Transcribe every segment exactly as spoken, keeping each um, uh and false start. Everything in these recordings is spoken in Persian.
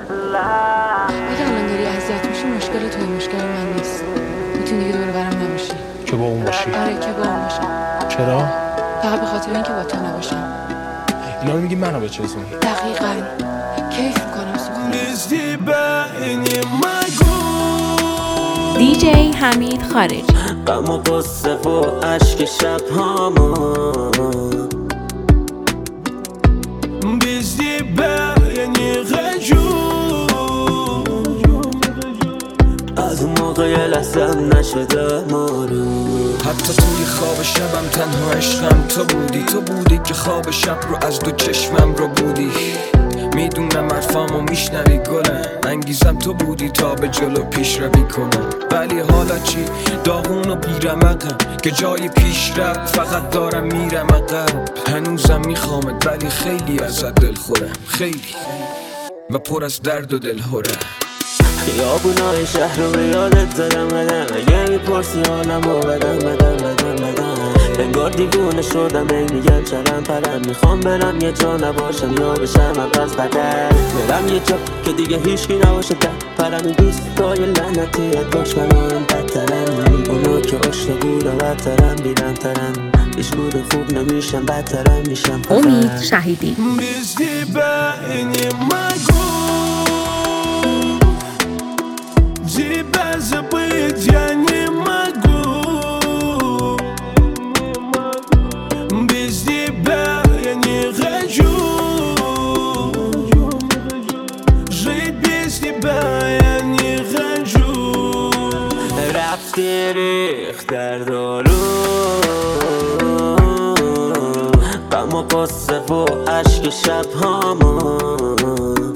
اگه الان داری اذیت میشی مشکل توی، مشکل من نیست. میتونی دیگه دور برم نباشی. که با اون باشی؟ آره که با اون باشم. چرا؟ فقط به خاطر اینکه با تو نباشم. اینا رو میگی منو بچزونی؟ دقیقاً کیف میکنم سخن. دی جی حمید خارجی. غم و قصه و عشق شب هامون بیزی بیانی غجون از اون موقع یه لحظم نشده مارون. حتی توی خواب شبم تنها عشقم تو بودی. تو بودی که خواب شب رو از دو چشمم رو بودی. میدونم حرفامو میشنوی گلم، انگیزم تو بودی تا به جلو پیش روی کنم. ولی حالا چی؟ داغون و بیرمقم که جای پیش رفت فقط دارم میرم عقب. هنوزم میخوامت ولی خیلی ازت دل خورم، خیلی و پر از درد و دل هورم. خیابونای شهر رو به یادت زدم بدم، اگه میپرسی حالمو بدم بدم بدم بدم. انگار دیوونه شدم ای میگم چرم پرم، میخوام برم یه جا نباشم یا بشم عوض بدل. برم یه جا که دیگه هیچکی نباشه در پرم. این دوستای لعنتی دشمنان بدترن، اونا که عشق بود و بدترن بیرمترن. هیچ گوره خوب نمیشم بدترن میشم. امید شهیدی. Тебя забыть я не могу. Без тебя я не хочу. Жить без тебя я не хочу. رفتی ریخت در دارو، غم و قصه و عشق شب هامون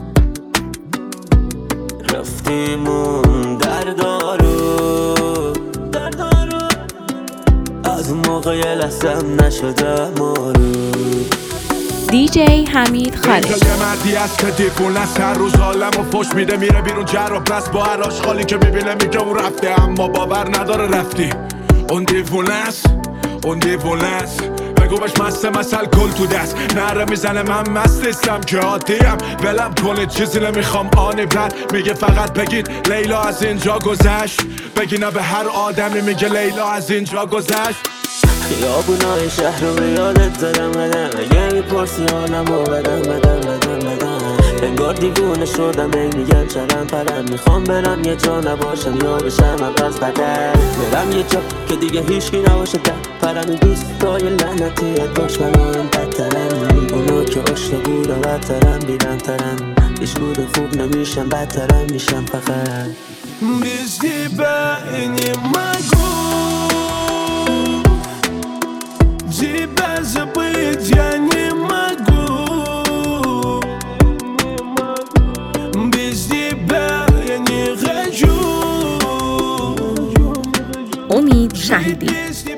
رفتیمون در دارو در دارو. از اون موقع یه لحظم نشده مارو. دی جی حمید خارجی. یه مردی هست که دیوونه است، هر روز حالم و فش میده، میره بیرون جر و بس با هر آشغالی که میبینه میگه اون رفته، اما باور نداره رفتی. اون دیوونه است، اون دیوونه است. بگو بهش مست مثل گل تو دست نره میزنه من مست نیستم که عادیم. ولم کنید چیزی نمیخوام آنی بلند. میگه فقط بگید لیلا از اینجا گذشت، بگی نه به هر آدمی میگه لیلا از اینجا گذشت. خیابونای شهر رو به یادت زدم بدم، اگه میپرسی حالمو بدم بدم بدم بدم. انگار دیوونه شدم ای میگم چرم پرم، میخوام برم یه جا نباشم یا بشم عوض بدل. برم یه جا که دیگه هیچکی نباشه در پرم. این دوستای لعنتی دشمنان بدترن، اونا که عشق بود و بدترن بیرمترن. هیچ گوره خوب نمیشم بدترن میشم فقط. Без тебя я не могу. Тебя забыть я не могу. Без тебя я не хочу. امید شهیدی.